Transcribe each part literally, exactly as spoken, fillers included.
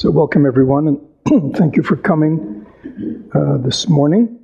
So welcome everyone, and thank you for coming uh, this morning.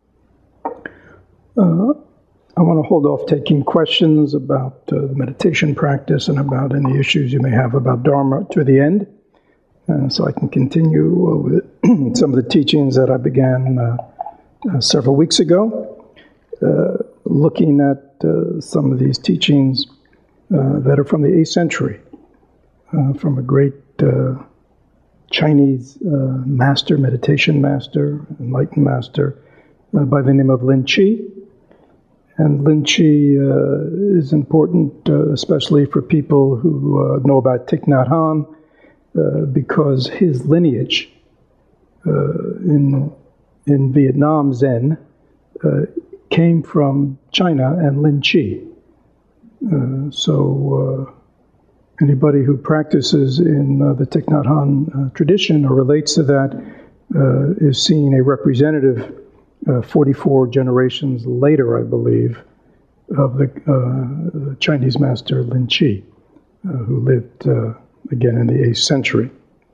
Uh, I want to hold off taking questions about uh, the meditation practice and about any issues you may have about Dharma to the end, uh, so I can continue uh, with some of the teachings that I began uh, uh, several weeks ago, uh, looking at uh, some of these teachings uh, that are from the eighth century, uh, from a great uh, Chinese uh, master, meditation master, enlightened master uh, by the name of Lin Chi. And Lin Chi uh, is important, uh, especially for people who uh, know about Thich Nhat Hanh, uh, because his lineage uh, in in Vietnam Zen uh, came from China and Lin Chi. Uh, so. Uh, Anybody who practices in uh, the Thich Nhat Hanh uh, tradition or relates to that uh, is seeing a representative uh, forty-four generations later, I believe, of the uh, Chinese master Lin Chi, uh, who lived, uh, again, in the eighth century.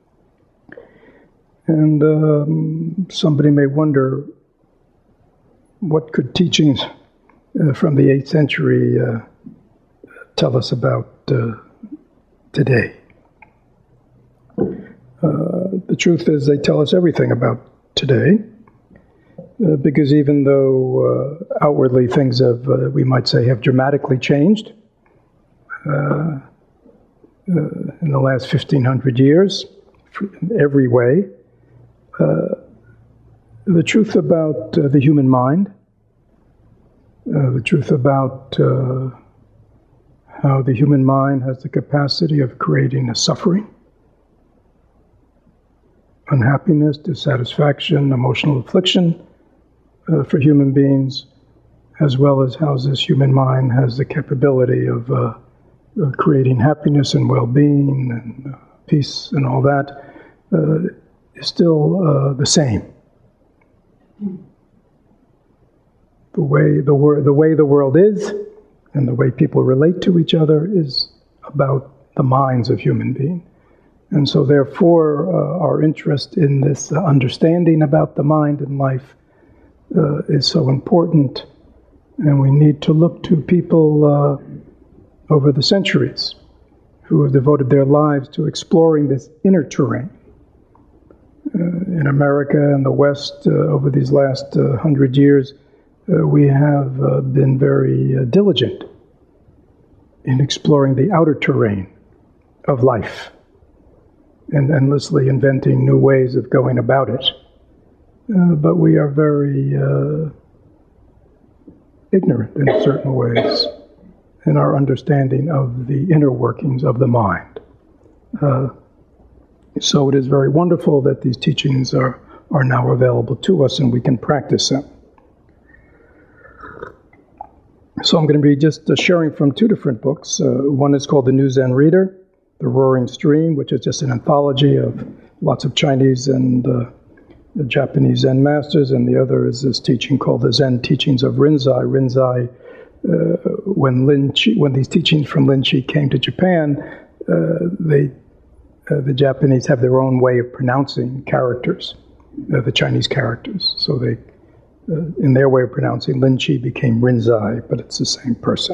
And um, somebody may wonder, what could teachings uh, from the eighth century uh, tell us about uh, today? Uh, the truth is they tell us everything about today, uh, because even though uh, outwardly things have, uh, we might say, have dramatically changed uh, uh, in the last fifteen hundred years, in every way, uh, the truth about uh, the human mind, uh, the truth about uh, how the human mind has the capacity of creating a suffering, unhappiness, dissatisfaction, emotional affliction uh, for human beings, as well as how this human mind has the capability of uh, uh, creating happiness and well-being and uh, peace and all that, uh, is still uh, the same. The way the, wor- the way the world is, and the way people relate to each other is about the minds of human beings. And so therefore, uh, our interest in this uh, understanding about the mind and life uh, is so important. And we need to look to people uh, over the centuries who have devoted their lives to exploring this inner terrain. Uh, in America and the West, uh, over these last uh, hundred years, Uh, we have uh, been very uh, diligent in exploring the outer terrain of life and endlessly inventing new ways of going about it. Uh, but we are very uh, ignorant in certain ways in our understanding of the inner workings of the mind. Uh, so it is very wonderful that these teachings are, are now available to us and we can practice them. So I'm going to be just uh, sharing from two different books. Uh, one is called The New Zen Reader, The Roaring Stream, which is just an anthology of lots of Chinese and uh, Japanese Zen masters, and the other is this teaching called The Zen Teachings of Rinzai. Rinzai, uh, when Lin Chi, when these teachings from Lin Chi came to Japan, uh, they, uh, the Japanese have their own way of pronouncing characters, uh, the Chinese characters. So they Uh, in their way of pronouncing, Lin Chi became Rinzai, but it's the same person.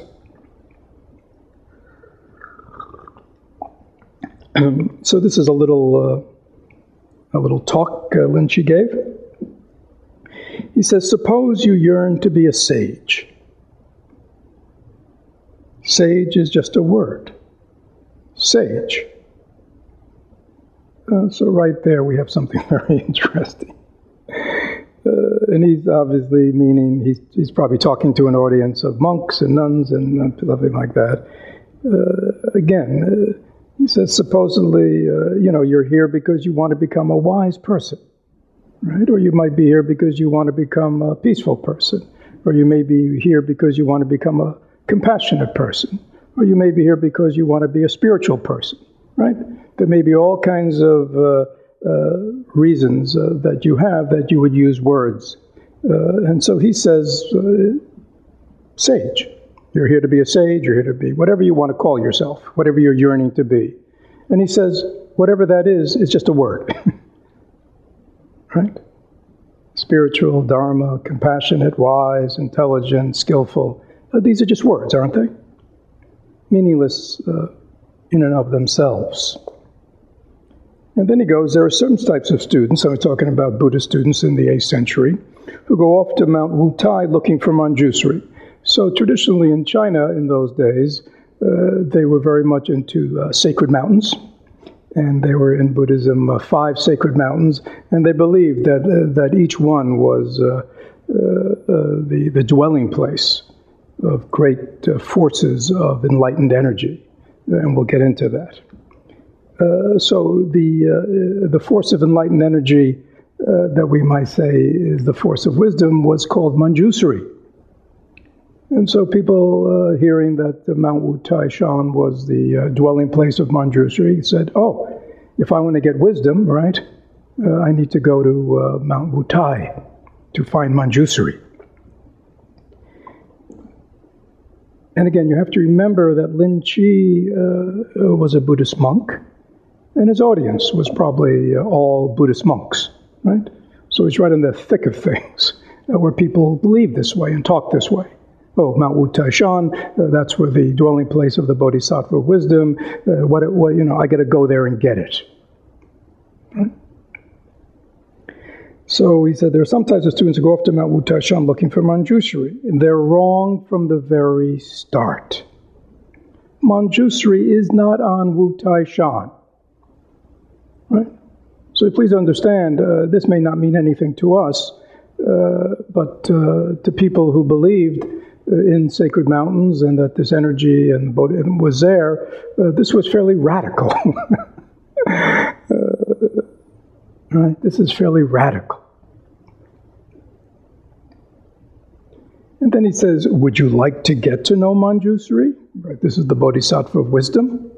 Um, so this is a little uh, a little talk uh, Lin Chi gave. He says, suppose you yearn to be a sage. Sage is just a word. Sage. Uh, so right there we have something very interesting. Uh, and he's obviously meaning, he's, he's probably talking to an audience of monks and nuns and uh, something like that. Uh, again, uh, he says, supposedly, uh, you know, you're here because you want to become a wise person, right? Or you might be here because you want to become a peaceful person. Or you may be here because you want to become a compassionate person. Or you may be here because you want to be a spiritual person, right? There may be all kinds of Uh, Uh, reasons uh, that you have that you would use words. Uh, and so he says, uh, sage. You're here to be a sage, you're here to be whatever you want to call yourself, whatever you're yearning to be. And he says, whatever that is, is just a word. Right? Spiritual, dharma, compassionate, wise, intelligent, skillful. Uh, these are just words, aren't they? Meaningless uh, in and of themselves. And then he goes, there are certain types of students, so we're talking about Buddhist students in the eighth century, who go off to Mount Wutai looking for Manjusri. So traditionally in China in those days, uh, they were very much into uh, sacred mountains. And they were in Buddhism uh, five sacred mountains, and they believed that uh, that each one was uh, uh, uh, the the dwelling place of great uh, forces of enlightened energy, and we'll get into that. Uh, so the uh, the force of enlightened energy uh, that we might say is the force of wisdom was called Manjusri. And so people uh, hearing that uh, Mount Wutai Shan was the uh, dwelling place of Manjusri said, oh, if I want to get wisdom, right, uh, I need to go to uh, Mount Wutai to find Manjusri. And again, you have to remember that Lin Chi uh, was a Buddhist monk, and his audience was probably uh, all Buddhist monks, right? So he's right in the thick of things, uh, where people believe this way and talk this way. Oh, Mount Wutai Shan, uh, that's where the dwelling place of the Bodhisattva wisdom. Uh, what, it, what you know, I got to go there and get it. Right? So he said there are some types of students who go off to Mount Wutai Shan looking for Manjusri, and they're wrong from the very start. Manjusri is not on Wutai Shan. Right? So please understand, uh, this may not mean anything to us, uh, but uh, to people who believed in sacred mountains and that this energy and was there, uh, this was fairly radical. uh, right? This is fairly radical. And then he says, would you like to get to know Manjusri? Right, this is the Bodhisattva of wisdom.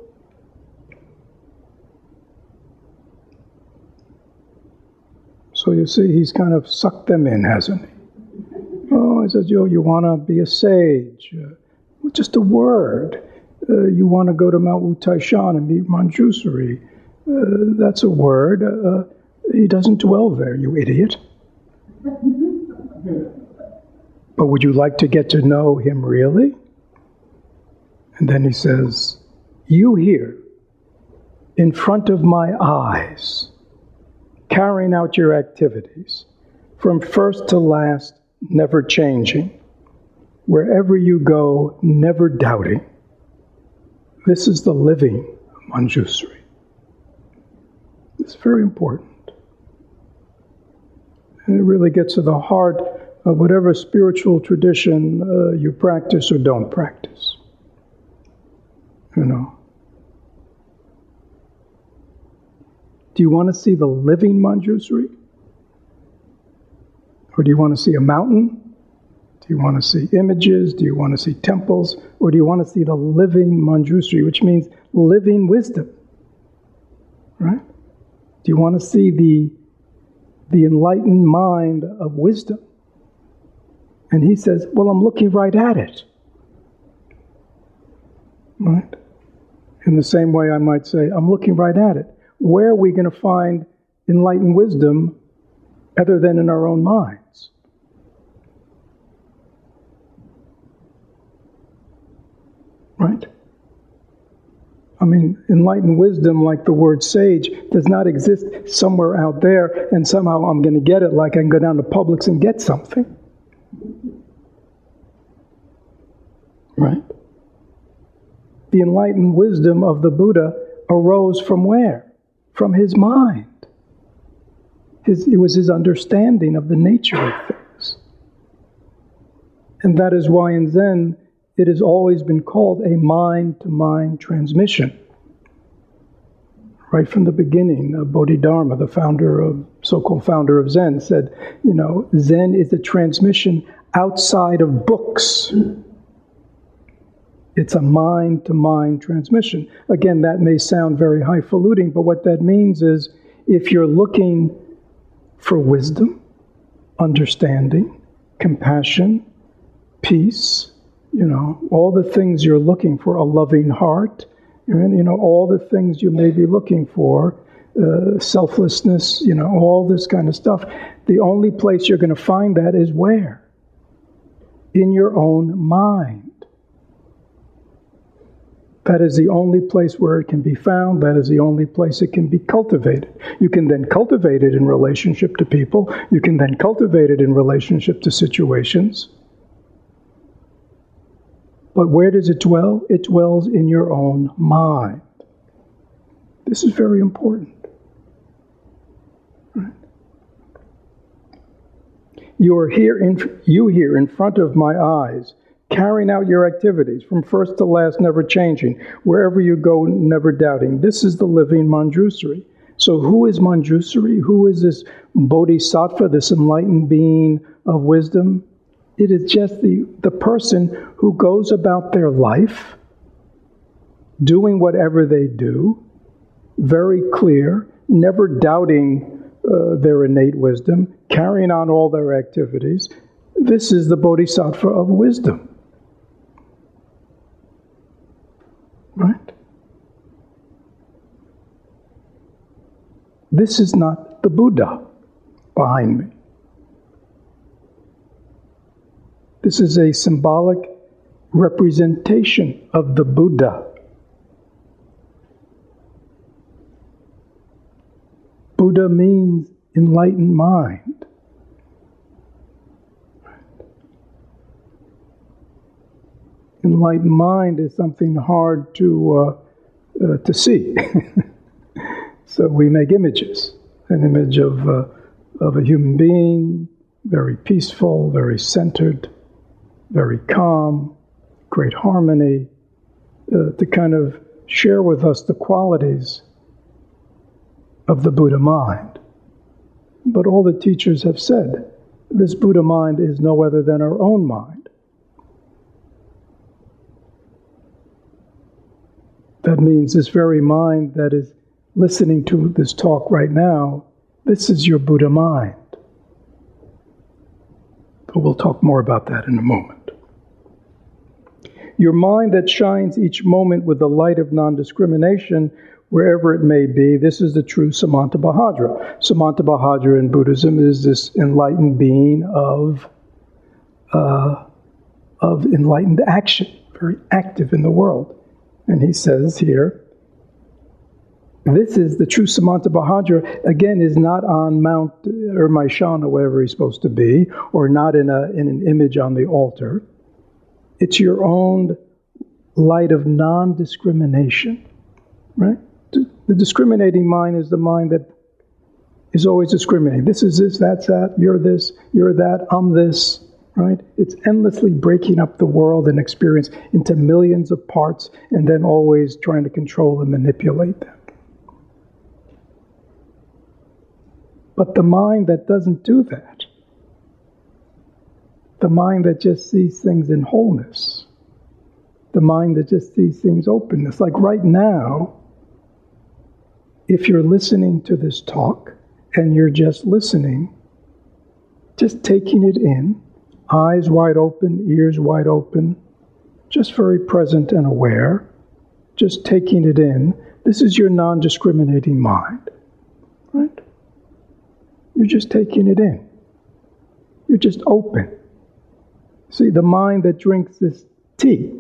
So you see, he's kind of sucked them in, hasn't he? Oh, he says, yo, you want to be a sage. Uh, just a word. Uh, you want to go to Mount Wutai Shan and meet Manjusri. Uh, that's a word. Uh, he doesn't dwell there, you idiot. But would you like to get to know him really? And then he says, you here, in front of my eyes, carrying out your activities, from first to last, never changing, wherever you go, never doubting. This is the living Manjusri. It's very important. And it really gets to the heart of whatever spiritual tradition uh, you practice or don't practice. You know. Do you want to see the living Manjusri? Or do you want to see a mountain? Do you want to see images? Do you want to see temples? Or do you want to see the living Manjusri, which means living wisdom? Right? Do you want to see the, the enlightened mind of wisdom? And he says, well, I'm looking right at it. Right? In the same way I might say, I'm looking right at it. Where are we going to find enlightened wisdom other than in our own minds? Right? I mean, enlightened wisdom, like the word sage, does not exist somewhere out there and somehow I'm going to get it like I can go down to Publix and get something. Right? The enlightened wisdom of the Buddha arose from where? From his mind. His, it was his understanding of the nature of things. And that is why in Zen, it has always been called a mind-to-mind transmission. Right from the beginning, uh, Bodhidharma, the founder of, so-called founder of Zen, said, you know, Zen is a transmission outside of books. It's a mind-to-mind transmission. Again, that may sound very highfalutin, but what that means is if you're looking for wisdom, understanding, compassion, peace, you know, all the things you're looking for, a loving heart, You know, all the things you may be looking for, uh, selflessness, you know, all this kind of stuff. The only place you're going to find that is where? In your own mind. That is the only place where it can be found. That is the only place it can be cultivated. You can then cultivate it in relationship to people. You can then cultivate it in relationship to situations. But where does it dwell? It dwells in your own mind. This is very important. Right? You are here in you here in front of my eyes, carrying out your activities from first to last, never changing. Wherever you go, never doubting. This is the living Manjusri. So who is Manjusri? Who is this bodhisattva, this enlightened being of wisdom? It is just the, the person who goes about their life, doing whatever they do, very clear, never doubting uh, their innate wisdom, carrying on all their activities. This is the bodhisattva of wisdom. Right? This is not the Buddha behind me. This is a symbolic representation of the Buddha. Buddha means enlightened mind. Enlightened mind is something hard to uh, uh, to see. So we make images. An image of uh, of a human being, very peaceful, very centered, very calm, great harmony, uh, to kind of share with us the qualities of the Buddha mind. But all the teachers have said, this Buddha mind is no other than our own mind. That means this very mind that is listening to this talk right now, this is your Buddha mind. But we'll talk more about that in a moment. Your mind that shines each moment with the light of non-discrimination, wherever it may be, this is the true Samantabhadra. Samantabhadra in Buddhism is this enlightened being of, uh, of enlightened action, very active in the world. And he says here, this is the true Samantabhadra, again, is not on Mount Urmaishan or wherever he's supposed to be, or not in a in an image on the altar. It's your own light of non-discrimination, right? The discriminating mind is the mind that is always discriminating. This is this, that's that, you're this, you're that, I'm this, right? It's endlessly breaking up the world and experience into millions of parts and then always trying to control and manipulate them. But the mind that doesn't do that, the mind that just sees things in wholeness, the mind that just sees things openness, like right now, if you're listening to this talk and you're just listening, just taking it in, eyes wide open, ears wide open, just very present and aware, just taking it in, this is your non-discriminating mind, right? You're just taking it in. You're just open. See, the mind that drinks this tea,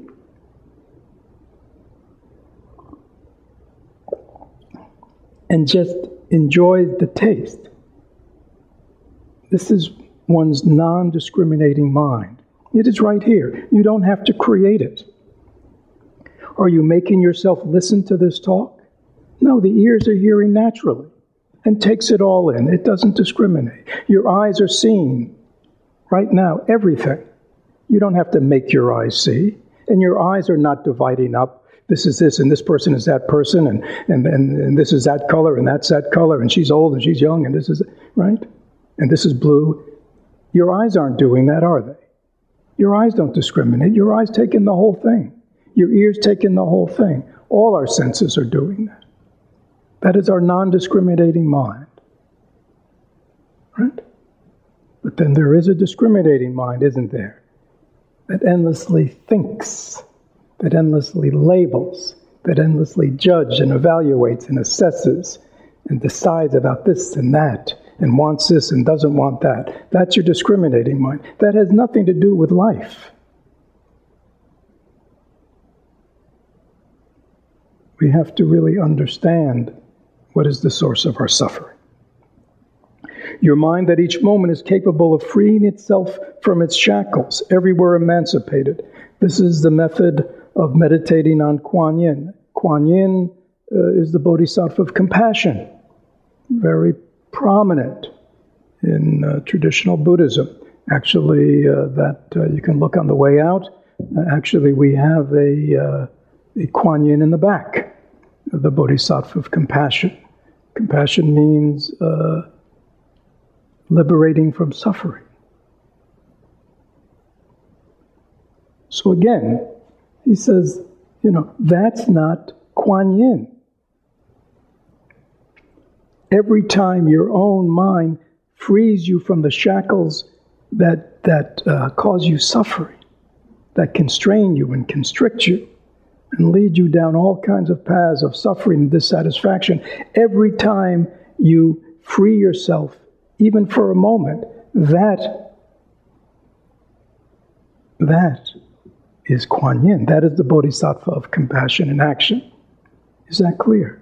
and just enjoys the taste. This is one's non-discriminating mind. It is right here. You don't have to create it. Are you making yourself listen to this talk? No, the ears are hearing naturally and takes it all in. It doesn't discriminate. Your eyes are seeing right now everything. You don't have to make your eyes see. And your eyes are not dividing up. This is this, and this person is that person, and, and, and, and this is that color, and that's that color, and she's old, and she's young, and this is, right? And this is blue. Your eyes aren't doing that, are they? Your eyes don't discriminate. Your eyes take in the whole thing. Your ears take in the whole thing. All our senses are doing that. That is our non-discriminating mind. Right? But then there is a discriminating mind, isn't there? That endlessly thinks, that endlessly labels, that endlessly judges and evaluates and assesses and decides about this and that and wants this and doesn't want that. That's your discriminating mind. That has nothing to do with life. We have to really understand what is the source of our suffering. Your mind at each moment is capable of freeing itself from its shackles, everywhere emancipated. This is the method of meditating on Kuan Yin. Kuan Yin uh, is the bodhisattva of compassion, very prominent in uh, traditional Buddhism. Actually, uh, that uh, you can look on the way out. Uh, actually, we have a, uh, a Kuan Yin in the back, the bodhisattva of compassion. Compassion means uh, liberating from suffering. So again, he says, you know, that's not Kuan Yin. Every time your own mind frees you from the shackles that that uh, cause you suffering, that constrain you and constrict you, and lead you down all kinds of paths of suffering and dissatisfaction, every time you free yourself, even for a moment, that, that is Kuan Yin. That is the bodhisattva of compassion in action. Is that clear?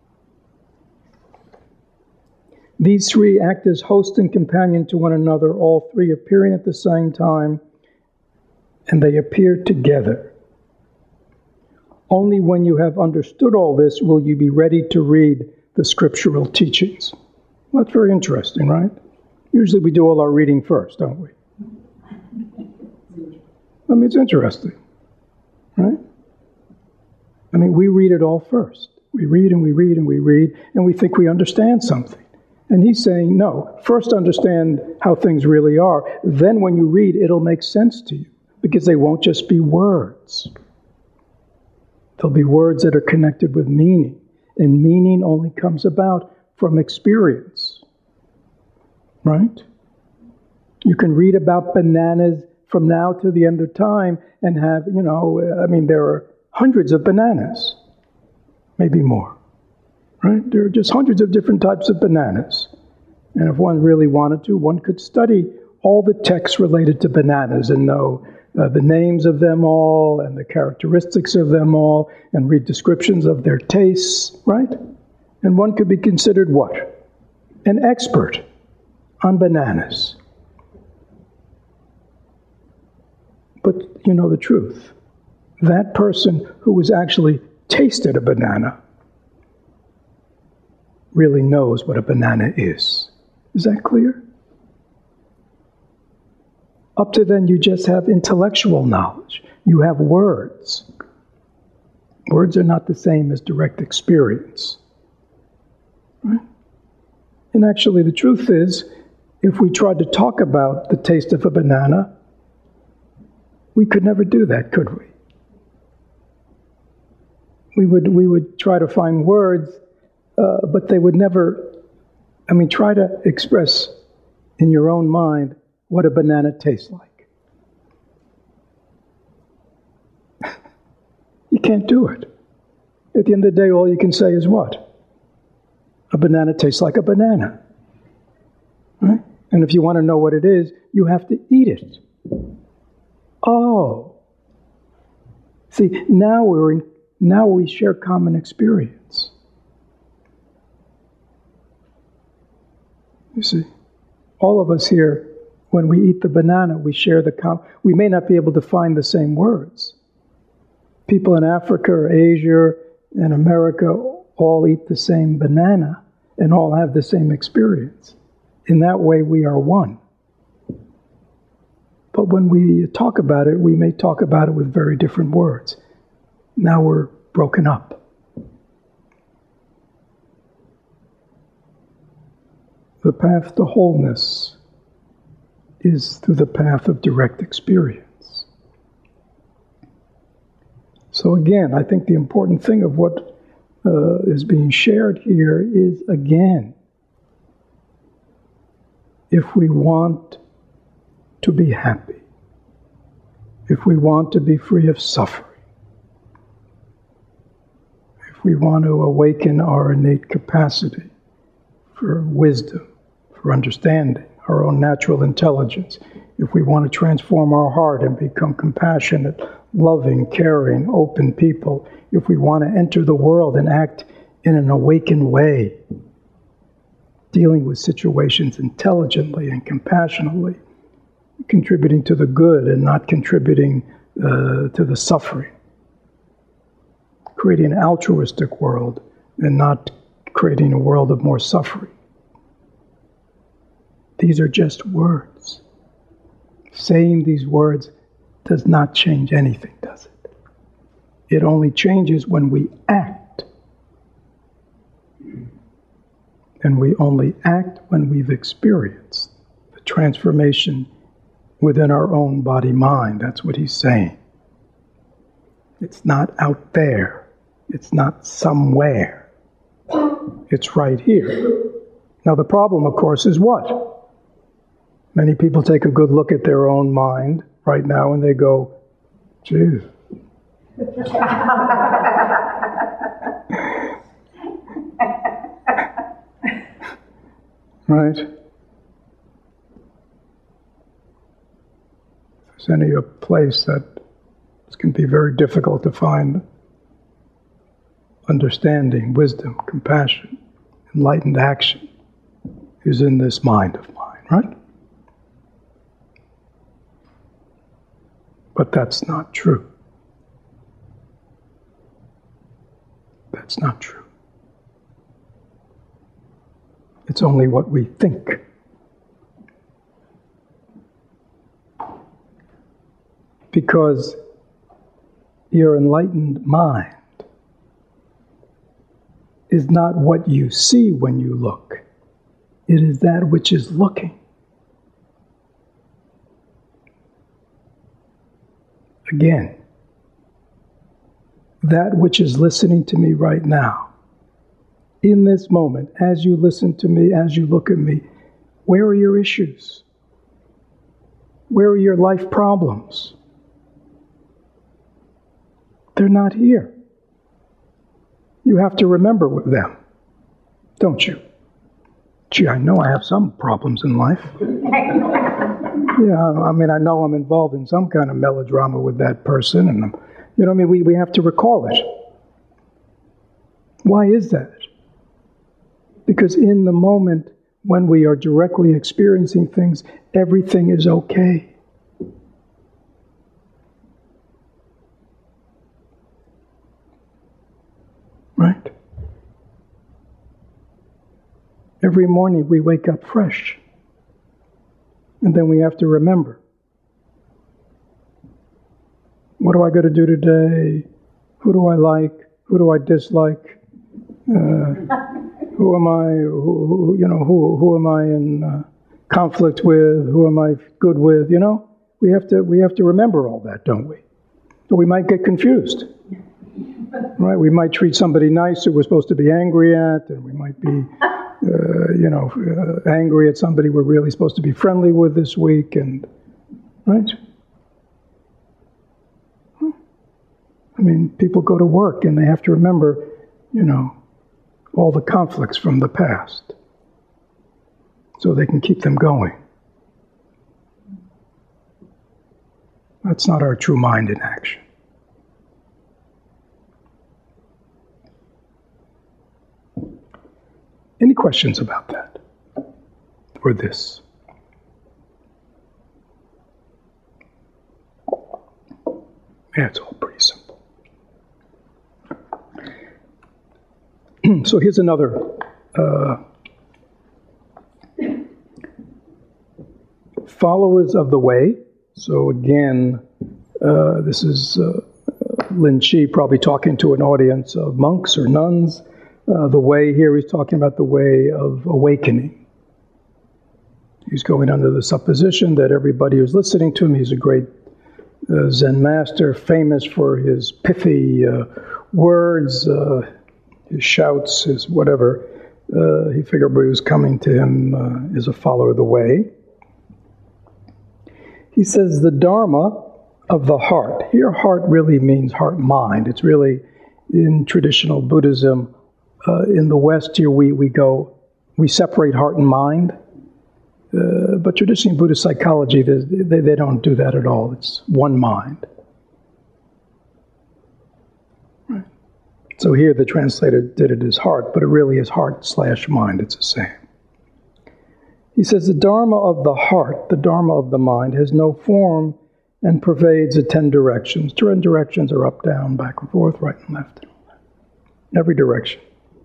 These three act as host and companion to one another, all three appearing at the same time, and they appear together. Only when you have understood all this will you be ready to read the scriptural teachings. Well, that's very interesting, right? Usually we do all our reading first, don't we? I mean, it's interesting, right? I mean, we read it all first. We read and we read and we read, and we think we understand something. And he's saying, no, first understand how things really are. Then when you read, it'll make sense to you, because they won't just be words. They'll be words that are connected with meaning. And meaning only comes about from experience. Right? You can read about bananas from now to the end of time and have, you know, I mean, there are hundreds of bananas. Maybe more. Right? There are just hundreds of different types of bananas. And if one really wanted to, one could study all the texts related to bananas and know uh, the names of them all and the characteristics of them all and read descriptions of their tastes, right? And one could be considered what? An expert on bananas. But you know the truth. That person who has actually tasted a banana really knows what a banana is. Is that clear? Up to then, you just have intellectual knowledge. You have words. Words are not the same as direct experience. Right? And actually, the truth is, if we tried to talk about the taste of a banana, we could never do that, could we? We would, we would try to find words, uh, but they would never... I mean, try to express in your own mind what a banana tastes like. You can't do it. At the end of the day, all you can say is what? A banana tastes like a banana. Right? And if you want to know what it is, you have to eat it. Oh. See, now we're in, now we share common experience. You see, all of us here, when we eat the banana, we share the com- we may not be able to find the same words. People in Africa or Asia and America all eat the same banana and all have the same experience. In that way, we are one. But when we talk about it, we may talk about it with very different words. Now we're broken up. The path to wholeness is through the path of direct experience. So again, I think the important thing of what uh, is being shared here is, again, if we want to be happy, if we want to be free of suffering, if we want to awaken our innate capacity for wisdom, for understanding, our own natural intelligence, if we want to transform our heart and become compassionate, loving, caring, open people, if we want to enter the world and act in an awakened way, dealing with situations intelligently and compassionately, contributing to the good and not contributing uh, to the suffering, creating an altruistic world and not creating a world of more suffering. These are just words. Saying these words does not change anything, does it? It only changes when we act. And we only act when we've experienced the transformation within our own body-mind. That's what he's saying. It's not out there. It's not somewhere. It's right here. Now the problem, of course, is what? Many people take a good look at their own mind right now and they go, geez. Right? If there's any a place that it can be very difficult to find understanding, wisdom, compassion, enlightened action, is in this mind of mine, right? But that's not true. That's not true. It's only what we think. Because your enlightened mind is not what you see when you look. It is that which is looking. Again, that which is listening to me right now, in this moment, as you listen to me, as you look at me, where are your issues? Where are your life problems? They're not here. You have to remember with them, don't you? Gee, I know I have some problems in life. Yeah, I mean, I know I'm involved in some kind of melodrama with that person, and, I'm, you know, I mean, we, we have to recall it. Why is that? Because in the moment when we are directly experiencing things, everything is okay. Right? Every morning we wake up fresh. And then we have to remember, what do I got to do today? Who do I like? Who do I dislike? Uh, who am I? Who, who, you know, who who am I in uh, conflict with? Who am I good with? You know, we have to we have to remember all that, don't we? Or we might get confused, right? We might treat somebody nice who we're supposed to be angry at, and we might be. Uh, you know, uh, angry at somebody we're really supposed to be friendly with this week, and, right? I mean, people go to work and they have to remember, you know, all the conflicts from the past so they can keep them going. That's not our true mind in action. Any questions about that? Or this? Yeah, it's all pretty simple. So here's another uh, followers of the way. So again, uh, this is uh, Lin Chi probably talking to an audience of monks or nuns. Uh, the way here, he's talking about the way of awakening. He's going under the supposition that everybody who's listening to him, he's a great uh, Zen master, famous for his pithy uh, words, uh, his shouts, his whatever. Uh, he figured everybody who's coming to him uh, is a follower of the way. He says the Dharma of the heart. Here, heart really means heart-mind. It's really in traditional Buddhism. Uh, in the West here, we, we go, we separate heart and mind. Uh, but traditionally in Buddhist psychology, they, they don't do that at all. It's one mind. Right. So here the translator did it as heart, but it really is heart slash mind. It's the same. He says the Dharma of the heart, the Dharma of the mind, has no form and pervades the ten directions. Ten directions are up, down, back and forth, right and left. Every direction.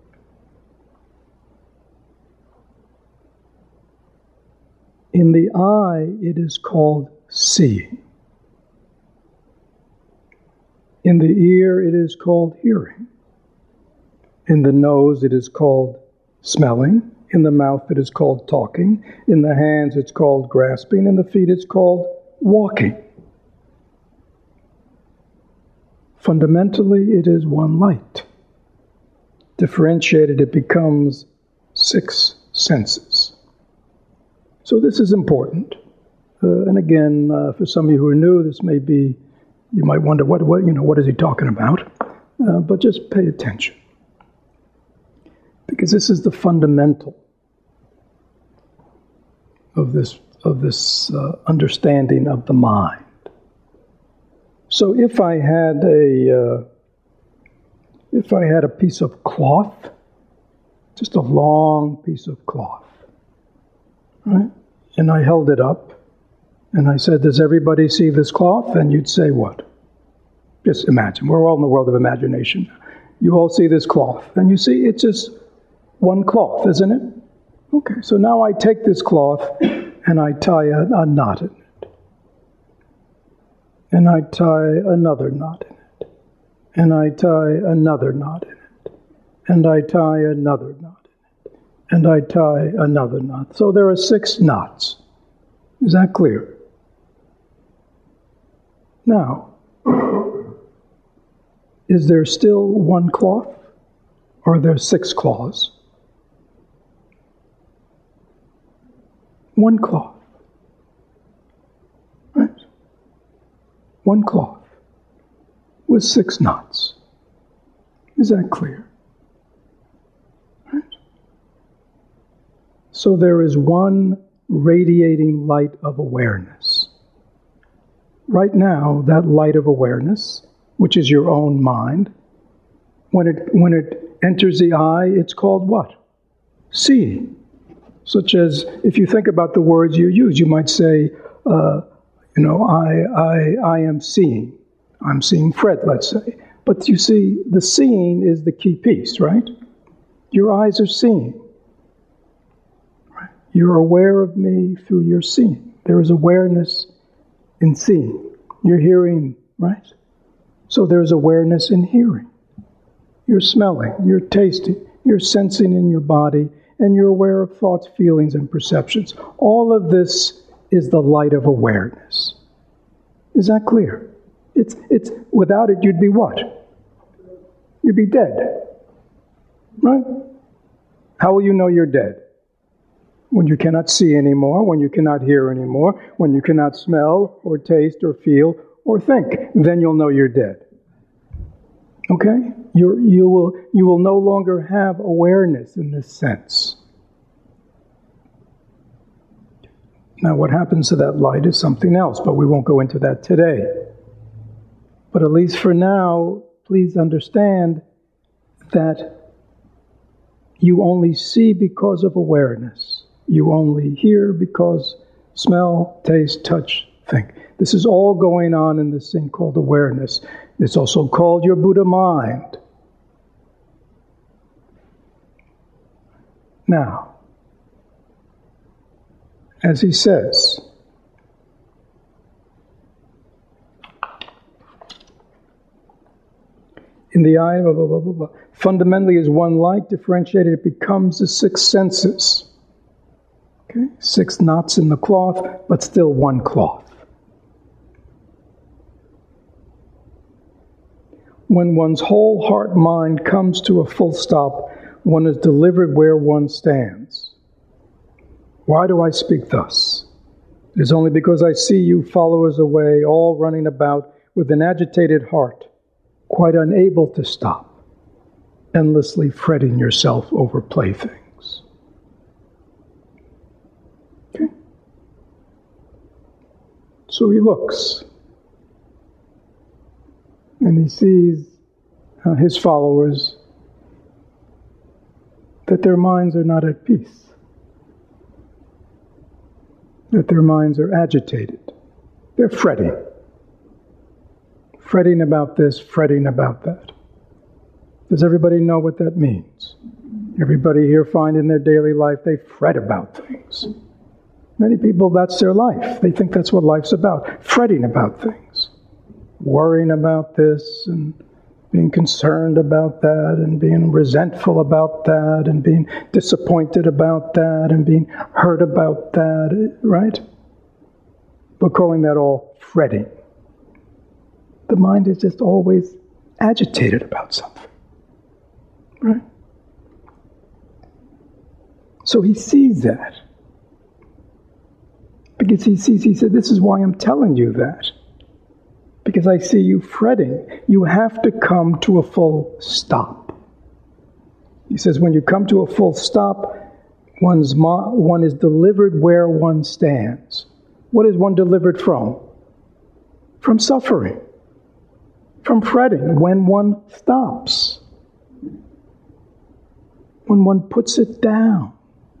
In the eye, it is called seeing. In the ear, it is called hearing. In the nose, it is called smelling. In the mouth, it is called talking. In the hands, it's called grasping. In the feet, it's called walking. Fundamentally, it is one light. Differentiated, it becomes six senses. So this is important. Uh, and again, uh, for some of you who are new, this may be, you might wonder, what, what, you know, what is he talking about? Uh, but just pay attention. Because this is the fundamental of this, of this uh, understanding of the mind. So if I had a, uh, if I had a piece of cloth, just a long piece of cloth, right? And I held it up, and I said, does everybody see this cloth? And you'd say what? Just imagine. We're all in the world of imagination. You all see this cloth, and you see it's just one cloth, isn't it? Okay, so now I take this cloth, and I tie a, a knot in it. And I tie another knot in it. And I tie another knot in it. And I tie another knot. And I tie another knot. So there are six knots. Is that clear? Now, is there still one cloth? Or are there six claws? One cloth. Right? One cloth with six knots. Is that clear? So there is one radiating light of awareness. Right now, that light of awareness, which is your own mind, when it when it enters the eye, it's called what? Seeing. Such as, if you think about the words you use, you might say, uh, you know, I, I, I am seeing. I'm seeing Fred, let's say. But you see, the seeing is the key piece, right? Your eyes are seeing. You're aware of me through your seeing. There is awareness in seeing. You're hearing, right? So there's awareness in hearing. You're smelling, you're tasting, you're sensing in your body, and you're aware of thoughts, feelings, and perceptions. All of this is the light of awareness. Is that clear? It's, it's, without it, you'd be what? You'd be dead. Right? How will you know you're dead? When you cannot see anymore, when you cannot hear anymore, when you cannot smell or taste or feel or think, then you'll know you're dead. Okay? You're, you will, you will no longer have awareness in this sense. Now, what happens to that light is something else, but we won't go into that today. But at least for now, please understand that you only see because of awareness. You only hear because smell, taste, touch, think. This is all going on in this thing called awareness. It's also called your Buddha mind. Now, as he says, in the eye, blah, blah, blah, blah, blah, fundamentally as one light differentiated, it becomes the six senses. Okay? Six knots in the cloth, but still one cloth. When one's whole heart-mind comes to a full stop, one is delivered where one stands. Why do I speak thus? It is only because I see you followers away, all running about with an agitated heart, quite unable to stop. endlessly fretting yourself over playthings. Okay? So he looks, and he sees uh, his followers, that their minds are not at peace, that their minds are agitated. They're fretting. Fretting about this, fretting about that. Does everybody know what that means? Everybody here find in their daily life they fret about things. Many people, that's their life. They think that's what life's about. Fretting about things. Worrying about this and being concerned about that and being resentful about that and being disappointed about that and being hurt about that, right? We're calling that all fretting. The mind is just always agitated about something, right? So he sees that. Because he sees, he said, this is why I'm telling you that. Because I see you fretting. You have to come to a full stop. He says, when you come to a full stop, one's mo- one is delivered where one stands. What is one delivered from? From suffering. From fretting. When one stops. When one puts it down.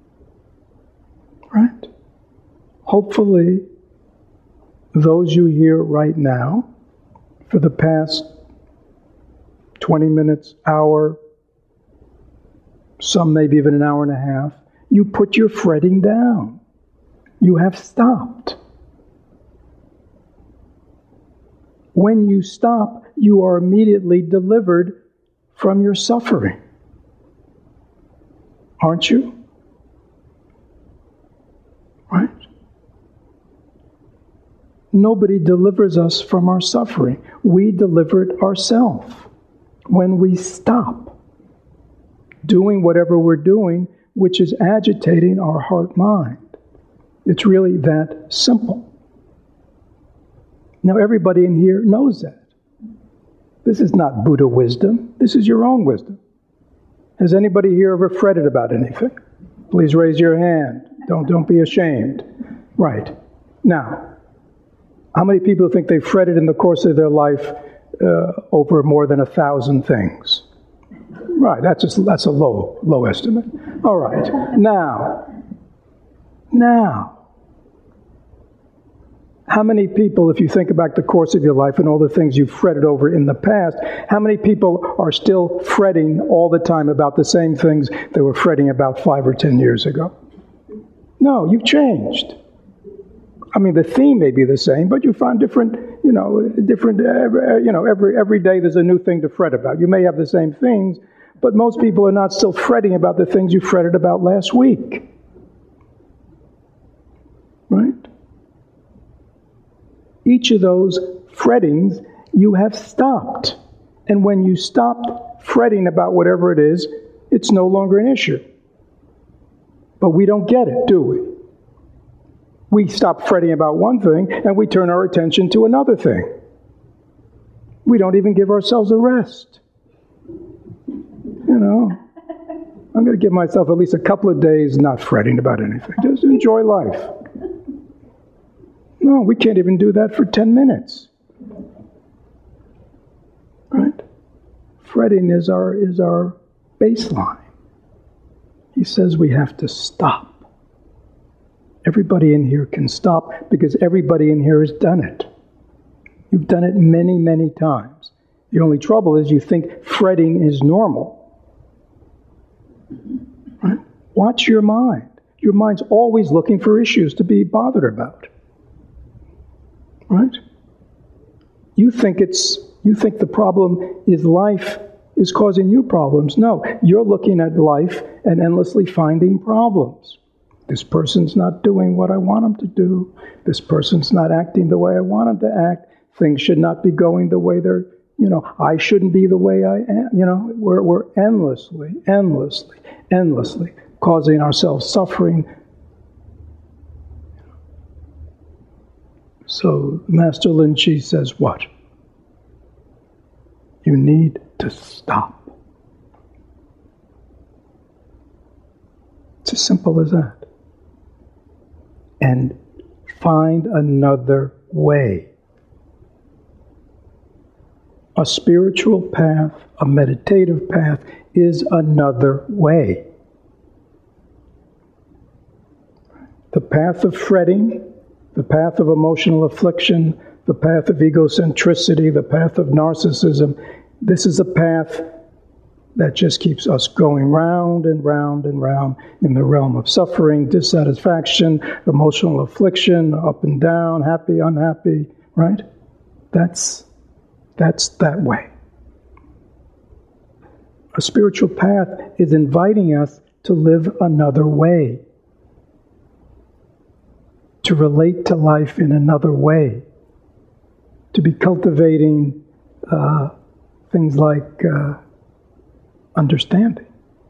Right? Hopefully, those you hear right now, for the past twenty minutes, hour, some maybe even an hour and a half, you put your fretting down. You have stopped. When you stop, you are immediately delivered from your suffering. Aren't you? Right? Nobody delivers us from our suffering. We deliver it ourselves. When we stop doing whatever we're doing, which is agitating our heart-mind. It's really that simple. Now, everybody in here knows that. This is not Buddha wisdom. This is your own wisdom. Has anybody here ever fretted about anything? Please raise your hand. Don't, don't be ashamed. Right. Now, how many people think they fretted in the course of their life uh, over more than a thousand things? Right, that's just, that's a low, low estimate. All right, now, now, how many people, if you think about the course of your life and all the things you've fretted over in the past, how many people are still fretting all the time about the same things they were fretting about five or ten years ago? No, you've changed. I mean, the theme may be the same, but you find different, you know, different, uh, you know, every every day there's a new thing to fret about. You may have the same things, but most people are not still fretting about the things you fretted about last week. Right? Each of those frettings, you have stopped. And when you stop fretting about whatever it is, it's no longer an issue. But we don't get it, do we? We stop fretting about one thing, and we turn our attention to another thing. We don't even give ourselves a rest. You know, I'm going to give myself at least a couple of days not fretting about anything. Just enjoy life. No, we can't even do that for ten minutes. Right? Fretting is our, is our baseline. He says we have to stop. Everybody in here can stop because everybody in here has done it. You've done it many, many times. The only trouble is you think fretting is normal. Right? Watch your mind. Your mind's always looking for issues to be bothered about. Right? You think it's you think the problem is life is causing you problems. No, you're looking at life and endlessly finding problems. This person's not doing what I want them to do. This person's not acting the way I want them to act. Things should not be going the way they're, you know, I shouldn't be the way I am. You know, we're, we're endlessly, endlessly, endlessly causing ourselves suffering. So Master Lin Chi says what? You need to stop. It's as simple as that. And find another way. A spiritual path, a meditative path is another way. The path of fretting, the path of emotional affliction, the path of egocentricity, the path of narcissism, this is a path that just keeps us going round and round and round in the realm of suffering, dissatisfaction, emotional affliction, up and down, happy, unhappy, right? That's, that's that way. A spiritual path is inviting us to live another way, to relate to life in another way, to be cultivating uh, things like uh, understanding,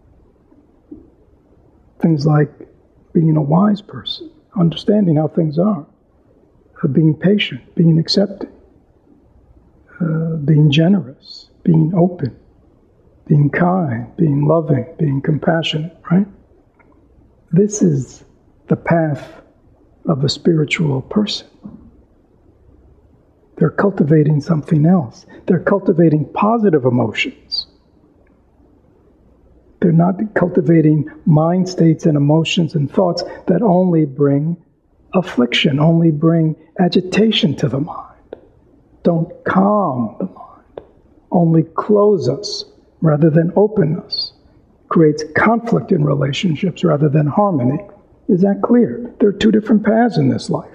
things like being a wise person, understanding how things are, uh, being patient, being accepting, uh, being generous, being open, being kind, being loving, being compassionate, right? This is the path of a spiritual person. They're cultivating something else. They're cultivating positive emotions. They're not cultivating mind states and emotions and thoughts that only bring affliction, only bring agitation to the mind. Don't calm the mind. Only close us rather than open us. Creates conflict in relationships rather than harmony. Is that clear? There are two different paths in this life.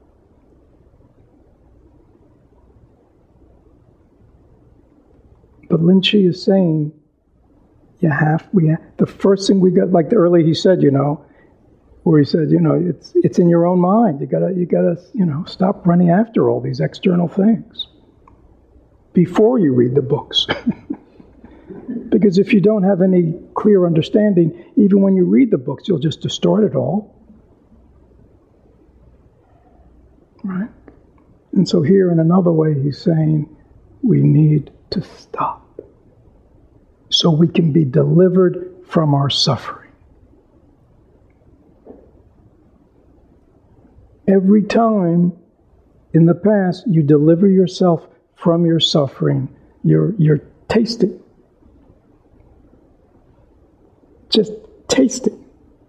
But Lin Chi is saying, you have, we have, the first thing we got, like earlier he said, you know, where he said, you know, it's it's in your own mind. You gotta, you gotta, you know, stop running after all these external things before you read the books. Because if you don't have any clear understanding, even when you read the books, you'll just distort it all. Right? And so here in another way, he's saying we need to stop so we can be delivered from our suffering. Every time in the past you deliver yourself from your suffering, you're, you're tasting. Just tasting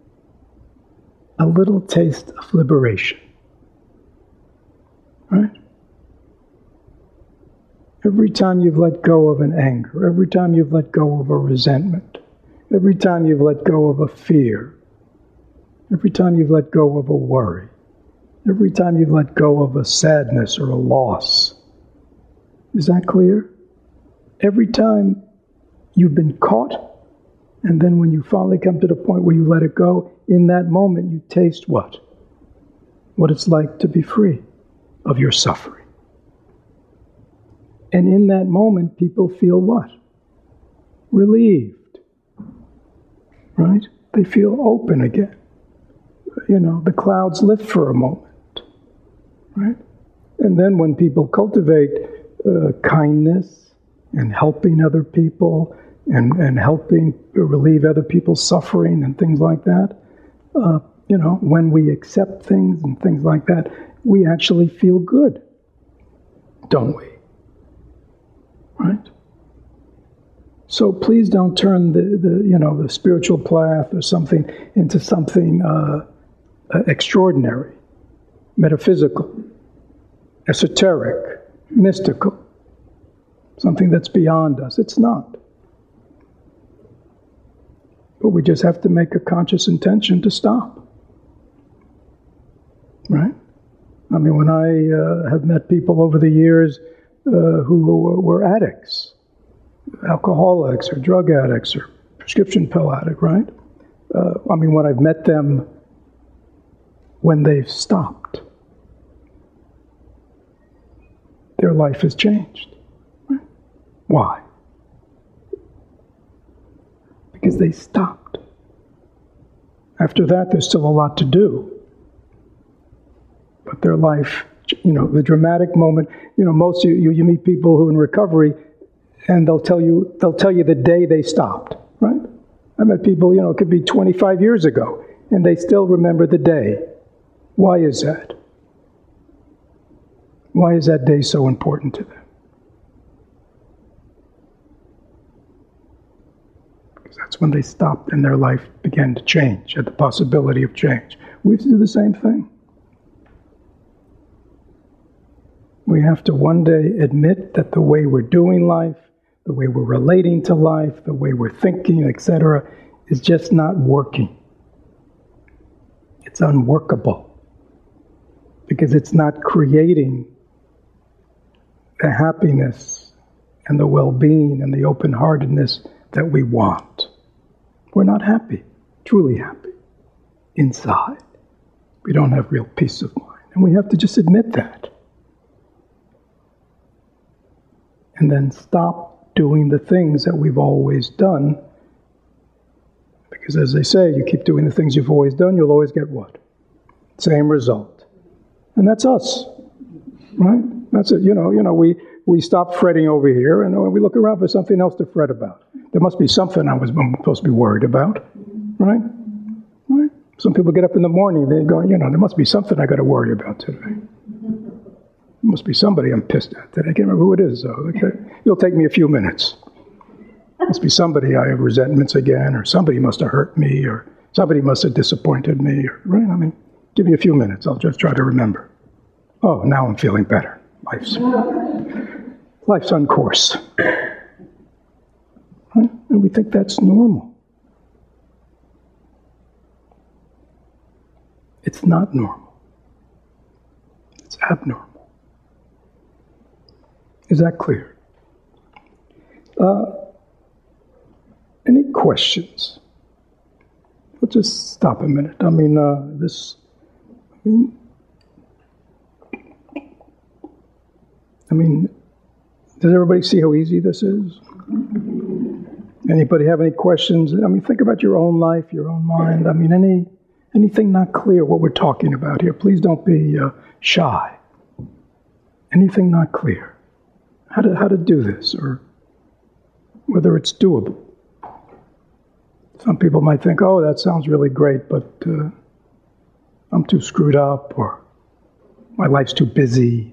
a little taste of liberation. Right? Every time you've let go of an anger, every time you've let go of a resentment, every time you've let go of a fear, every time you've let go of a worry, every time you've let go of a sadness or a loss. Is that clear? Every time you've been caught, and then when you finally come to the point where you let it go, in that moment you taste what? What it's like to be free of your suffering. And in that moment, people feel what? Relieved. Right? They feel open again. You know, the clouds lift for a moment. Right? And then when people cultivate uh, kindness and helping other people and, and helping relieve other people's suffering and things like that, uh, you know, when we accept things and things like that, we actually feel good, don't we? Right? So please don't turn the, the you know the spiritual path or something into something uh, uh, extraordinary, metaphysical, esoteric, mystical, something that's beyond us. It's not. But we just have to make a conscious intention to stop. Right? I mean, when I uh, have met people over the years Uh, who were addicts, alcoholics or drug addicts or prescription pill addict, right? Uh, I mean, when I've met them when they've stopped, their life has changed. Right? Why? Because they stopped. After that, there's still a lot to do. But their life, you know, the dramatic moment, you know, most of you, you meet people who are in recovery and they'll tell you, they'll tell you the day they stopped, right? I met people, you know, it could be twenty-five years ago, and they still remember the day. Why is that? Why is that day so important to them? Because that's when they stopped and their life began to change, had the possibility of change. We have to do the same thing. We have to one day admit that the way we're doing life, the way we're relating to life, the way we're thinking, et cetera, is just not working. It's unworkable. Because it's not creating the happiness and the well-being and the open-heartedness that we want. We're not happy, truly happy, inside. We don't have real peace of mind. And we have to just admit that. And then stop doing the things that we've always done. Because as they say, you keep doing the things you've always done, you'll always get what? Same result. And that's us, right? That's it. You know, you know, we, we stop fretting over here, and we look around for something else to fret about. There must be something I was supposed to be worried about, right? Right? Some people get up in the morning, they go, you know, there must be something I got to worry about today. There must be somebody I'm pissed at today. I can't remember who it is, though. Okay? It'll take me a few minutes. Must be somebody I have resentments again, or somebody must have hurt me, or somebody must have disappointed me, or, right? I mean, give me a few minutes. I'll just try to remember. Oh, now I'm feeling better. Life's, life's on course. Right? And we think that's normal. It's not normal. It's abnormal. Is that clear? Uh, any questions? Let's just stop a minute. I mean, uh, this... I mean, I mean, does everybody see how easy this is? Anybody have any questions? I mean, think about your own life, your own mind. I mean, any anything not clear what we're talking about here, please don't be uh, shy. Anything not clear? How to, how to do this, or whether it's doable. Some people might think, oh, that sounds really great, but uh, I'm too screwed up, or my life's too busy.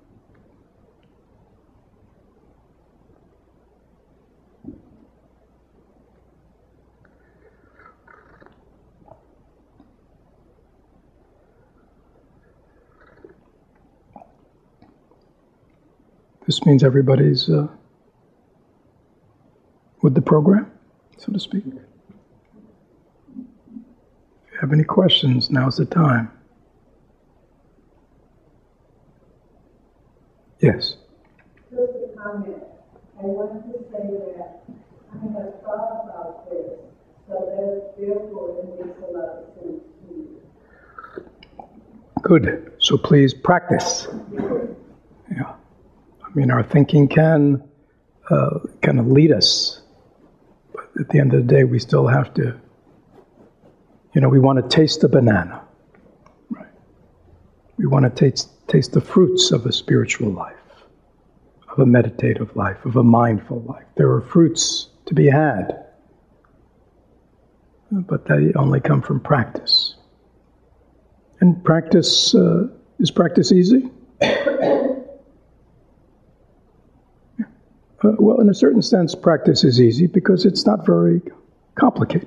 This means everybody's uh, with the program, so to speak. If you have any questions, now's the time. Yes? Just a comment. I wanted to say that I have thought about this, so that therefore it makes a lot of sense to me. Good. So please practice. Yeah. I mean, our thinking can uh, kind of lead us, but at the end of the day, we still have to, you know, we want to taste the banana, right? We want to taste taste the fruits of a spiritual life, of a meditative life, of a mindful life. There are fruits to be had, but they only come from practice. And practice, uh, is practice easy? Uh, well, in a certain sense, practice is easy because it's not very complicated.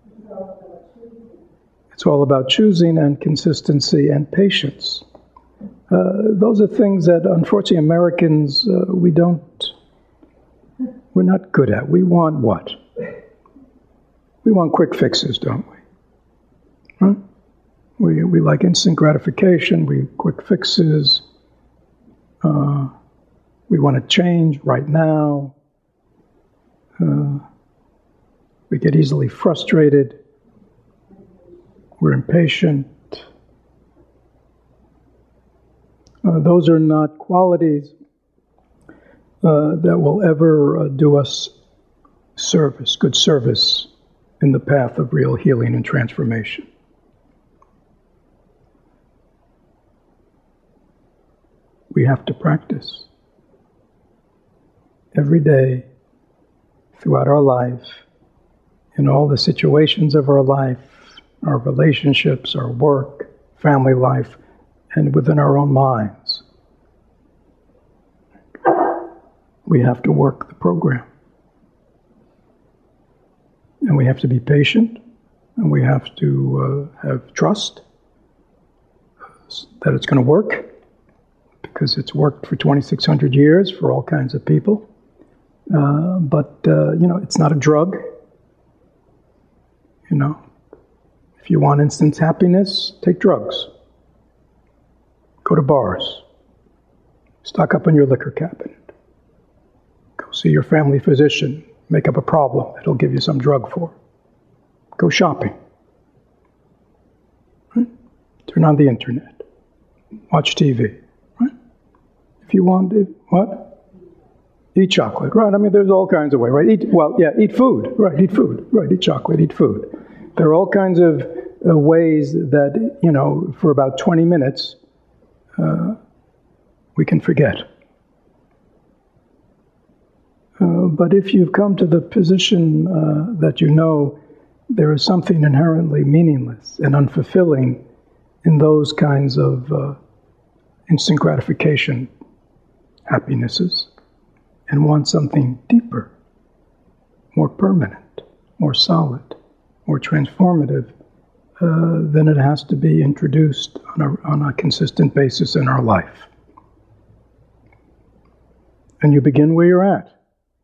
It's all about choosing and consistency and patience. Uh, those are things that, unfortunately, Americans, uh, we don't, we're not good at. We want what? We want quick fixes, don't we? Huh? We, we like instant gratification, we quick fixes. Uh, We want to change right now. Uh, we get easily frustrated. We're impatient. Uh, those are not qualities uh, that will ever uh, do us service, good service in the path of real healing and transformation. We have to practice. Every day, throughout our life, in all the situations of our life, our relationships, our work, family life, and within our own minds. We have to work the program. And we have to be patient, and we have to uh, have trust that it's going to work, because it's worked for twenty-six hundred years for all kinds of people. Uh, but, uh, you know, it's not a drug. You know, if you want instant happiness, take drugs. Go to bars. Stock up on your liquor cabinet. Go see your family physician. Make up a problem that he'll give you some drug for. Go shopping. Right? Turn on the internet. Watch T V. Right? If you want it, what? Eat chocolate. Right, I mean, there's all kinds of ways, right? Eat, well, yeah, eat food. Right, eat food. Right, eat chocolate, eat food. There are all kinds of uh, ways that, you know, for about twenty minutes, uh, we can forget. Uh, but if you've come to the position uh, that you know there is something inherently meaningless and unfulfilling in those kinds of uh, instant gratification happinesses, and want something deeper, more permanent, more solid, more transformative, uh, then it has to be introduced on a, on a consistent basis in our life. And you begin where you're at.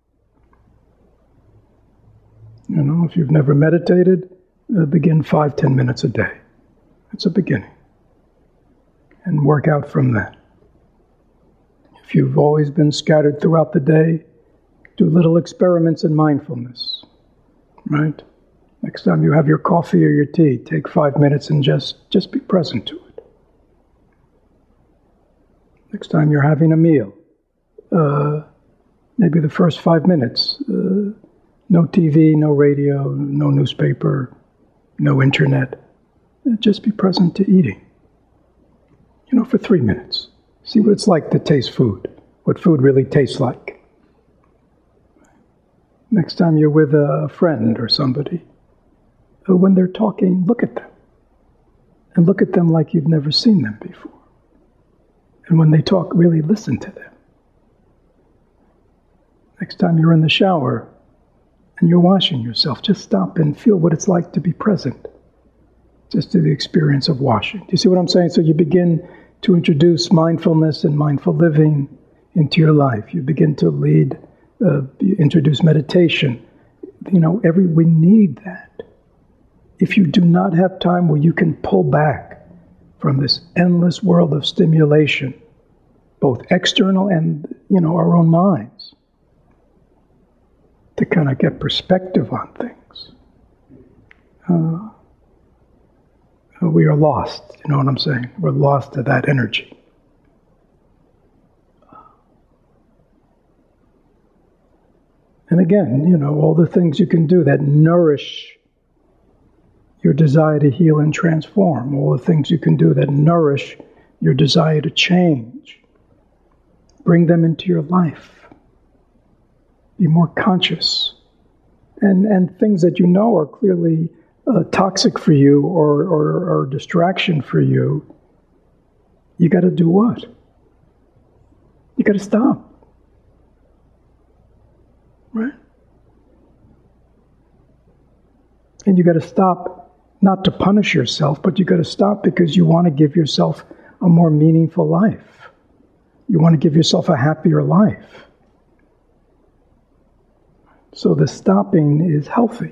You know, if you've never meditated, uh, begin five, ten minutes a day. It's a beginning. And work out from that. If you've always been scattered throughout the day, do little experiments in mindfulness, right? Next time you have your coffee or your tea, take five minutes and just, just be present to it. Next time you're having a meal, uh, maybe the first five minutes, uh, no T V, no radio, no newspaper, no internet. Uh, just be present to eating, you know, for three minutes. See what it's like to taste food, what food really tastes like. Next time you're with a friend or somebody, when they're talking, look at them. And look at them like you've never seen them before. And when they talk, really listen to them. Next time you're in the shower and you're washing yourself, just stop and feel what it's like to be present. Just to the experience of washing. Do you see what I'm saying? So you begin to introduce mindfulness and mindful living into your life. You begin to lead, uh, introduce meditation. You know, every we need that. If you do not have time where you can pull back from this endless world of stimulation, both external and, you know, our own minds, to kind of get perspective on things, uh, we are lost. You know what I'm saying? We're lost to that energy. And again, you know, all the things you can do that nourish your desire to heal and transform, all the things you can do that nourish your desire to change, bring them into your life. Be more conscious. And, and things that you know are clearly Uh, toxic for you or, or, or distraction for you, you got to do what? You got to stop. Right? And you got to stop not to punish yourself, but you got to stop because you want to give yourself a more meaningful life. You want to give yourself a happier life. So the stopping is healthy.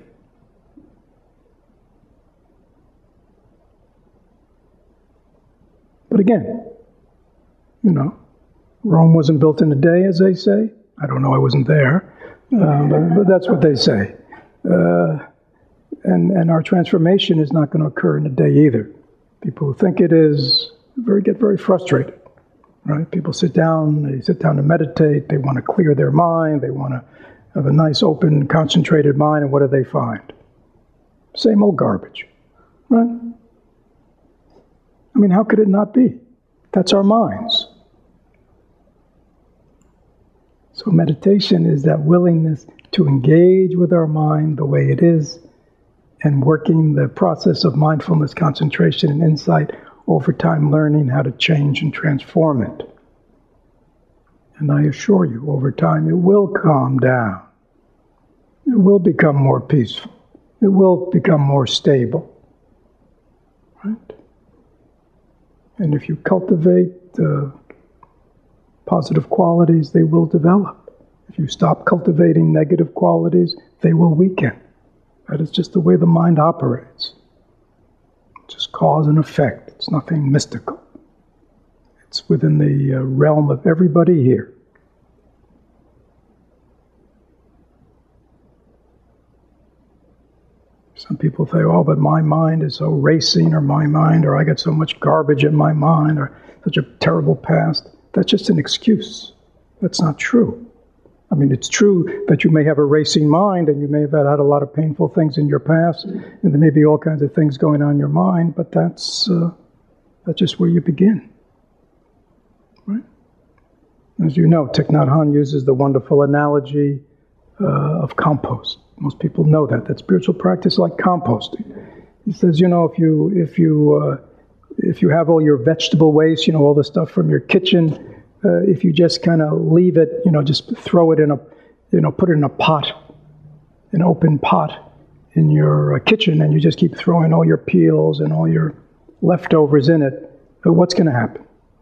But again, you know, Rome wasn't built in a day, as they say. I don't know, I wasn't there, uh, but, but that's what they say. Uh, and and our transformation is not going to occur in a day either. People who think it is very get very frustrated, right? People sit down, they sit down to meditate, they want to clear their mind, they want to have a nice, open, concentrated mind, and what do they find? Same old garbage, right? I mean, how could it not be? That's our minds. So meditation is that willingness to engage with our mind the way it is, and working the process of mindfulness, concentration, and insight over time, learning how to change and transform it. And I assure you, over time, it will calm down. It will become more peaceful. It will become more stable. Right? And if you cultivate uh, positive qualities, they will develop. If you stop cultivating negative qualities, they will weaken. That is just the way the mind operates. Just cause and effect. It's nothing mystical. It's within the uh, realm of everybody here. Some people say, oh, but my mind is so racing, or my mind, or I got so much garbage in my mind, or such a terrible past. That's just an excuse. That's not true. I mean, it's true that you may have a racing mind, and you may have had a lot of painful things in your past, and there may be all kinds of things going on in your mind, but that's uh, that's just where you begin. Right? As you know, Thich Nhat Hanh uses the wonderful analogy uh, of compost. Most people know that. That spiritual practice like composting. He says, you know, if you if you uh, if you have all your vegetable waste, you know, all the stuff from your kitchen, uh, if you just kind of leave it, you know, just throw it in a, you know, put it in a pot, an open pot in your uh, kitchen, and you just keep throwing all your peels and all your leftovers in it, uh, what's going to happen?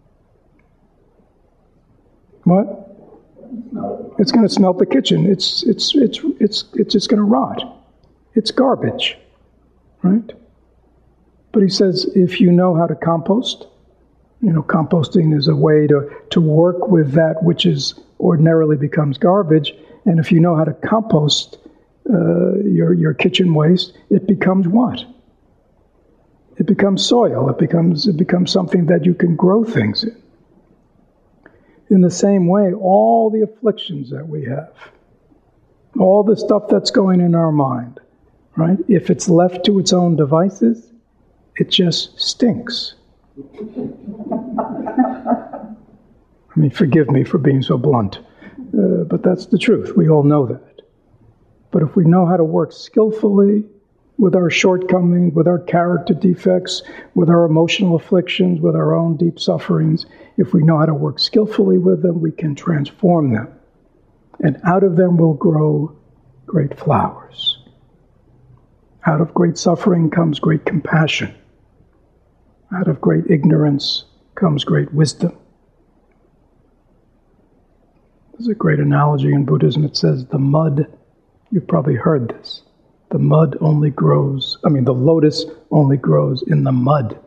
What? It's going to smelt the kitchen. It's it's it's it's it's just going to rot. It's garbage, right? But he says, if you know how to compost, you know, composting is a way to to work with that which is ordinarily becomes garbage. And if you know how to compost uh, your your kitchen waste, it becomes what? It becomes soil. It becomes it becomes something that you can grow things in. In the same way, all the afflictions that we have, all the stuff that's going in our mind, right? If it's left to its own devices, it just stinks. I mean, forgive me for being so blunt, uh, but that's the truth. We all know that. But if we know how to work skillfully with our shortcomings, with our character defects, with our emotional afflictions, with our own deep sufferings, if we know how to work skillfully with them, we can transform them. And out of them will grow great flowers. Out of great suffering comes great compassion. Out of great ignorance comes great wisdom. There's a great analogy in Buddhism. It says, the mud, you've probably heard this, the mud only grows, I mean, the lotus only grows in the mud.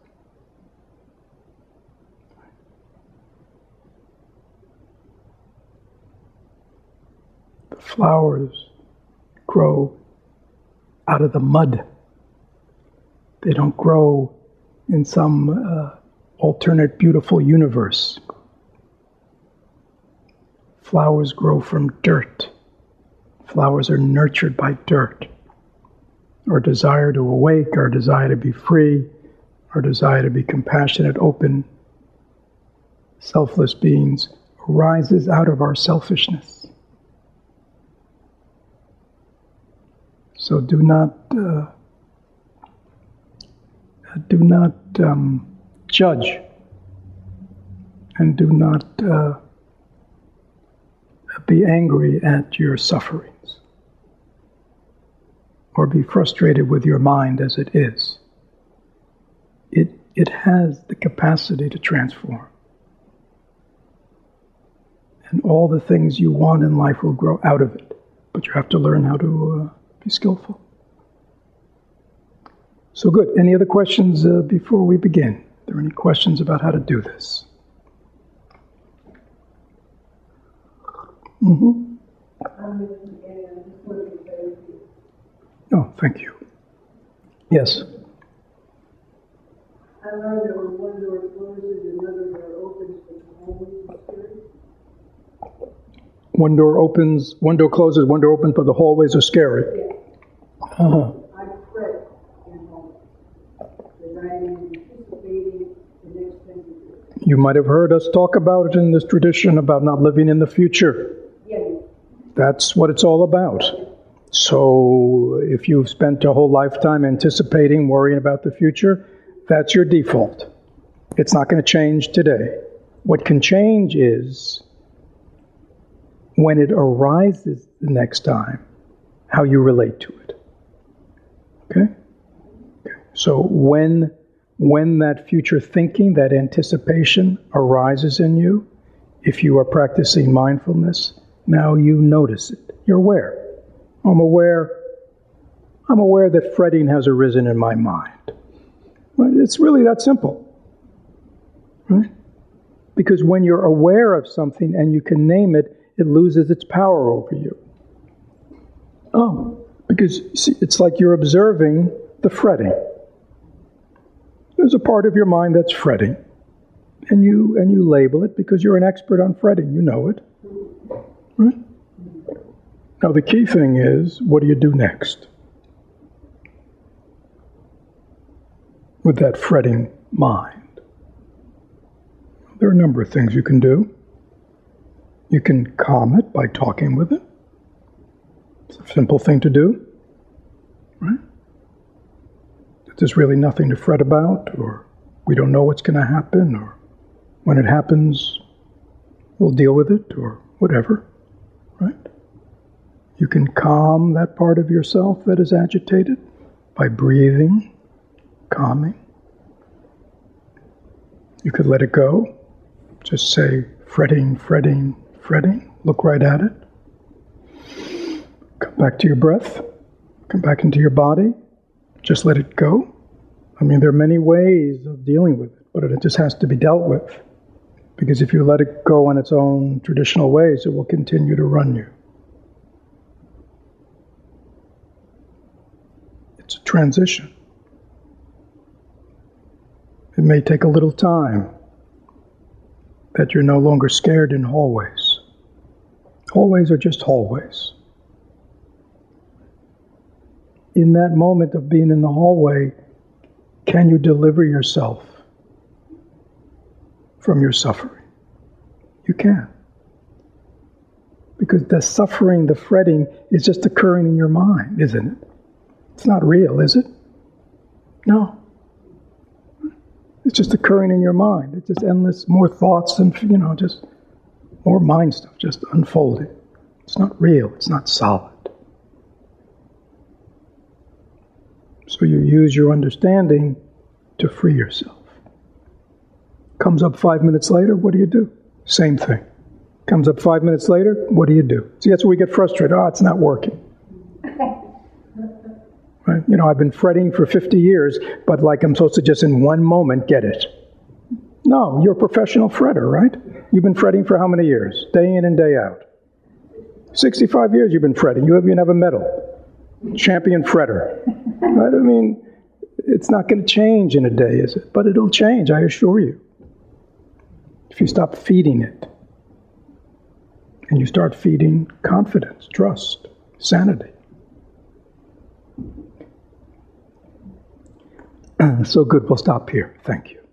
The flowers grow out of the mud. They don't grow in some uh, alternate beautiful universe. Flowers grow from dirt. Flowers are nurtured by dirt. Our desire to awake, our desire to be free, our desire to be compassionate, open, selfless beings arises out of our selfishness. So do not uh, do not um, judge, and do not uh, be angry at your sufferings, or be frustrated with your mind as it is. It it has the capacity to transform. And all the things you want in life will grow out of it. But you have to learn how to uh, be skillful. So good. Any other questions uh, before we begin? Are there any questions about how to do this? Mm-hmm. Oh, thank you. Yes. I learned there was one door closes and another door opens, but always scary. One door opens, one door closes, one door opens, but the hallways are scary. Yeah. Uh-huh. I fret in home. Because I am anticipating the next thing to do. You might have heard us talk about it in this tradition about not living in the future. Yeah. That's what it's all about. So if you've spent a whole lifetime anticipating, worrying about the future, that's your default. It's not going to change today. What can change is when it arises the next time, how you relate to it. Okay? Okay. So when, when that future thinking, that anticipation arises in you, if you are practicing mindfulness, now you notice it. You're aware. I'm aware, I'm aware that fretting has arisen in my mind. Right? It's really that simple. Right? Because when you're aware of something and you can name it, it loses its power over you. Oh, because see, it's like you're observing the fretting. There's a part of your mind that's fretting, and you and you label it because you're an expert on fretting. You know it. Right? Now the key thing is, what do you do next with that fretting mind? There are a number of things you can do. You can calm it by talking with it. It's a simple thing to do, right? There's really nothing to fret about, or we don't know what's going to happen, or when it happens, we'll deal with it, or whatever, right? You can calm that part of yourself that is agitated by breathing, calming. You could let it go. Just say, fretting, fretting, fretting. Look right at it. Come back to your breath. Come back into your body. Just let it go. I mean, there are many ways of dealing with it, but it just has to be dealt with. Because if you let it go on its own traditional ways, it will continue to run you. It's a transition. It may take a little time that you're no longer scared in hallways. Hallways are just hallways. In that moment of being in the hallway, can you deliver yourself from your suffering? You can. Because the suffering, the fretting, is just occurring in your mind, isn't it? It's not real, is it? No. It's just occurring in your mind. It's just endless, more thoughts and, you know, just more mind stuff, just unfolding. It's not real. It's not solid. So you use your understanding to free yourself. Comes up five minutes later, what do you do? Same thing. Comes up five minutes later, what do you do? See, that's where we get frustrated. Oh, it's not working. Right? You know, I've been fretting for fifty years, but like I'm supposed to just in one moment get it. No, you're a professional fretter, right? You've been fretting for how many years? Day in and day out. sixty-five years you've been fretting. You even have a medal. Champion fretter. Right? I mean, it's not going to change in a day, is it? But it'll change, I assure you. If you stop feeding it. And you start feeding confidence, trust, sanity. So good, we'll stop here. Thank you.